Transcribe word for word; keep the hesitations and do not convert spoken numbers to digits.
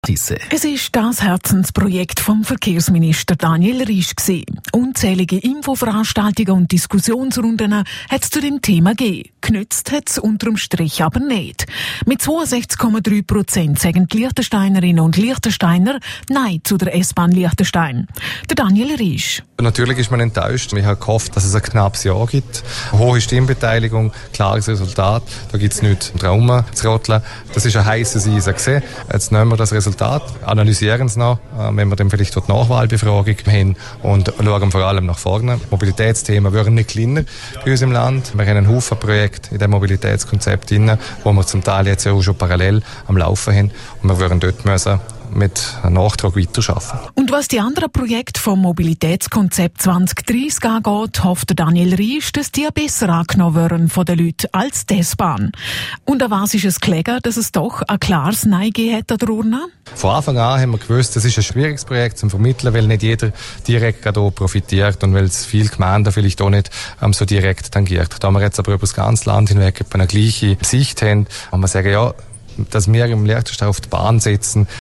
Es ist das Herzensprojekt vom Verkehrsminister Daniel Riesch gewesen. Unzählige Infoveranstaltungen und Diskussionsrunden hat es zu dem Thema gegeben. Genützt hat es unterm Strich aber nicht. Mit zweiundsechzig Komma drei Prozent sagen die Liechtensteinerinnen und Liechtensteiner Nein zu der S-Bahn Liechtenstein. Der Daniel Riesch. Natürlich ist man enttäuscht. Ich habe gehofft, dass es ein knappes Ja gibt. Hohe Stimmbeteiligung, klares Resultat. Da gibt es nichts drum zu rotteln. Das ist ein heisses Eisen gewesen. Jetzt nehmen wir das Resultat, analysieren es noch, wenn wir dann vielleicht dort Nachwahlbefragung haben und schauen vor allem nach vorne. Mobilitätsthemen werden nicht kleiner bei uns im Land. Wir haben einen Haufen Projekte in diesem Mobilitätskonzept drin, wo wir zum Teil jetzt ja auch schon parallel am Laufen haben. Und wir würden dort müssen mit Nachtrag weiterarbeiten. Und was die anderen Projekte vom Mobilitätskonzept zwanzig dreissig angeht, hofft Daniel Riesch, dass die besser angenommen werden von den Leuten als die S-Bahn. Und an was ist es gelegen, dass es doch ein klares Nein gegeben hat an der Urne? Von Anfang an haben wir gewusst, das ist ein schwieriges Projekt zum Vermitteln, weil nicht jeder direkt hier profitiert und weil es viele Gemeinden vielleicht auch nicht ähm, so direkt tangiert. Da wir jetzt aber über das ganze Land hinweg eine gleiche Sicht haben, kann man sagen, ja, dass wir im Liechtenstein auf die Bahn setzen,